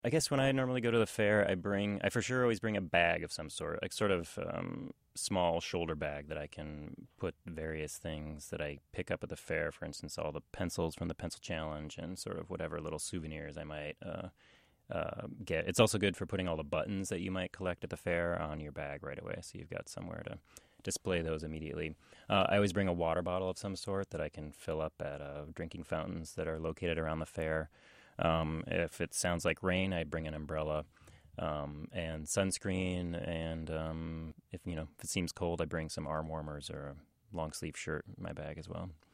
I guess when I normally go to the fair, I for sure always bring a bag of some sort, like sort of small shoulder bag that I can put various things that I pick up at the fair. For instance, all the pencils from the pencil challenge and sort of whatever little souvenirs I might get. It's also good for putting all the buttons that you might collect at the fair on your bag right away, so you've got somewhere to display those immediately. I always bring a water bottle of some sort that I can fill up at drinking fountains that are located around the fair. If it sounds like rain, I bring an umbrella and sunscreen, and if it seems cold, I bring some arm warmers or a long sleeve shirt in my bag as well.